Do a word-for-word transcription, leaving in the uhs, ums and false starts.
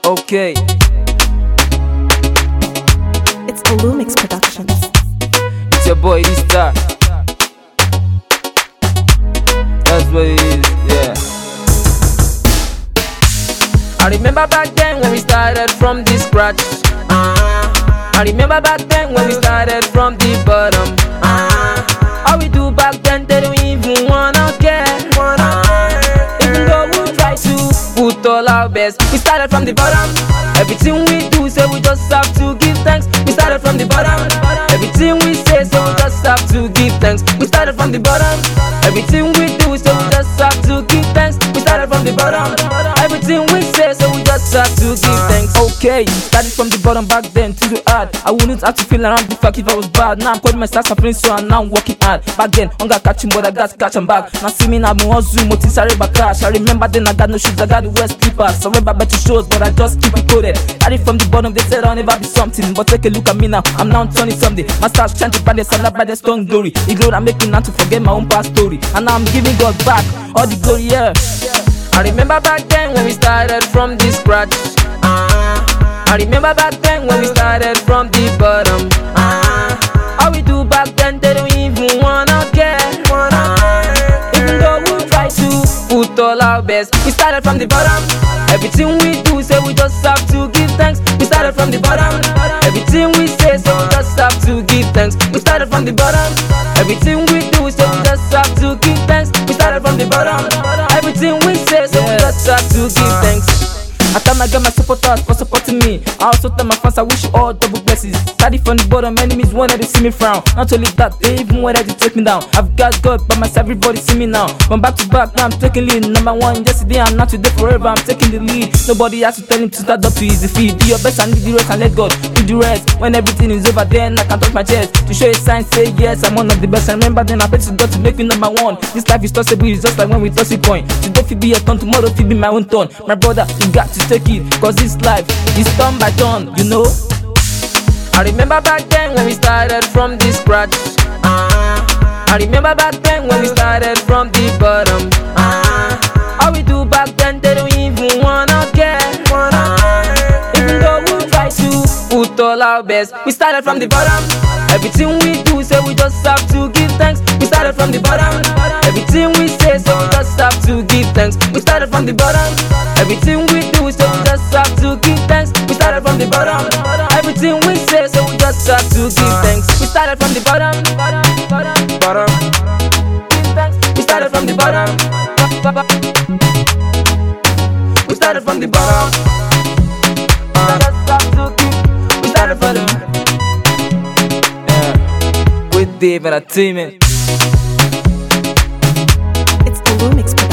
Okay. It's Olumix Productions. It's your boy D-Star. That's what it is, yeah. I remember back then when we started from the scratch. uh, I remember back then when we started from the bottom. uh, All we do back then, they don't even wanna care. uh, Even though we try to put all our best, we started from the bottom. Everything we do, say we just have to give thanks. We started from the bottom. Everything we say, so we just have to give thanks. We started from the bottom. Everything we do, so we just have to give thanks. We started from the bottom. Everything we say, so we just have to give thanks. Okay, started from the bottom back then to the hard. I wouldn't have to feel around the fact if I was bad. Now I'm calling my stars suffering, so and now I'm working hard. Back then, hunger catching, but I got to catch them back. Now see me now, I'm hustling, motin sorry back cash. I remember then I got no shoes, I got the West Clippers. Sorry about better shows, but I just keep it coded. Started from the bottom, they said I'll never be something. But take a look at me now, I'm now turning something. My stars trying to find the sun by the stone glory. The glory I'm making now to forget my own past story. And now I'm giving God back all the glory, yeah. I remember back then when we started from the scratch. uh, I remember back then when we started from the bottom. uh, All we do back then, they don't even wanna care. uh, Even though we try to put all our best, we started from the bottom. Everything we do, say we just have to give thanks. We started from the bottom. Everything we say, so we just have to give thanks. We started from the bottom. Everything we do, so we just have to give thanks. We started from the bottom. Everything we say, so we just have to give thanks. I thank my girl, my supporters for supporting me. I also tell my fans I wish you all double blessings. Started from the bottom, enemies wanted to see me frown. Not only that, they even wanted to take me down. I've got God by myself, everybody see me now. From back to back, now I'm taking lead. Number one yesterday and not today, forever I'm taking the lead. Nobody has to tell him to start up to easy feed. Do your best and leave the rest and let God do the rest. When everything is over, then I can touch my chest to show a sign, say yes, I'm one of the best. And remember then I pray to God to make me number one. This life is tossable, it's just like when we toss a coin. Today if be a turn, tomorrow if be my own turn. My brother, you got to take it, cause this life is turn by turn, you know. I remember back then when we started from the scratch. uh, I remember back then when we started from the bottom. uh, All we do back then, they don't even wanna care. uh, Even though we try to put all our best, we started from the bottom. Everything we do, say we just have to give thanks. We started from the bottom. Everything we say, so we just have to give thanks. We started from the bottom. Everything we do, so we just have to give thanks. We started from the bottom. Everything we say, so we just have to give thanks. We started from the bottom. Bottom. We started from the bottom. We started from the bottom. We started from the with Dave Entertainment. It's Olumix Productions.